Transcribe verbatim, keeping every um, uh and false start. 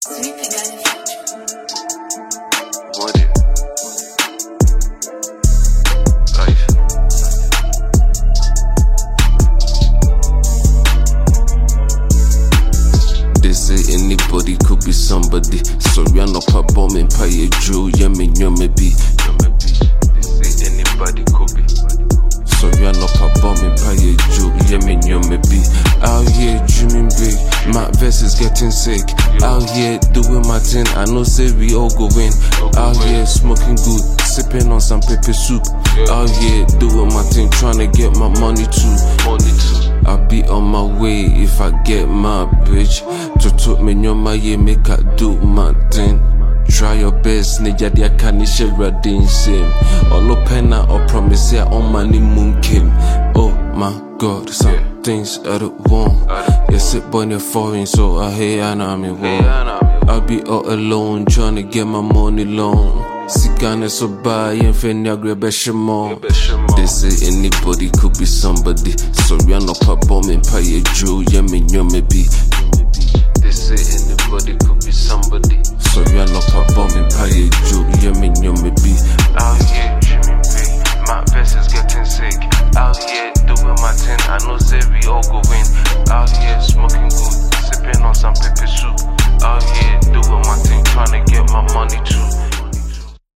What it? Life. They say anybody could be somebody. Sorry, I'm not a bomb and pay a Jew. Yeah, me, you me be. They say anybody could be. Sorry, I'm not a bomb and pay a Jew. Yeah, me, you me be. Out here dreaming big. My verse is getting sick. Out here doing my thing. I know say we all go win. Out here smoking good, sipping on some pepper soup. Out here doing my thing, trying to get my money too. Money too. I'll be on my way if I get my bitch. To took me on my year, make I do my thing. Try your best, nigga, dia kanishe radin sim. Olo pena or promise ya on money moon kim. Oh my god, some things I don't want. Yes, it boy in foreign, so I hate and I'm in war. I'll be all alone, trying to get my money long. Sikane so buy and fenya grebe shimo. They say anybody could be somebody. Sorry, I'm not a bomb and pay a Jew. Yeah, me, you me be. They say anybody could be somebody. Sorry, I'm not a bomb and pay a Jew. Yeah, me, you me be. Out here dreaming big. My best is getting sick. Out here doing my thing. I know say we all go win. Out here smoking good, sipping on some pepper soup. Out here doing my thing, trying to get my money too.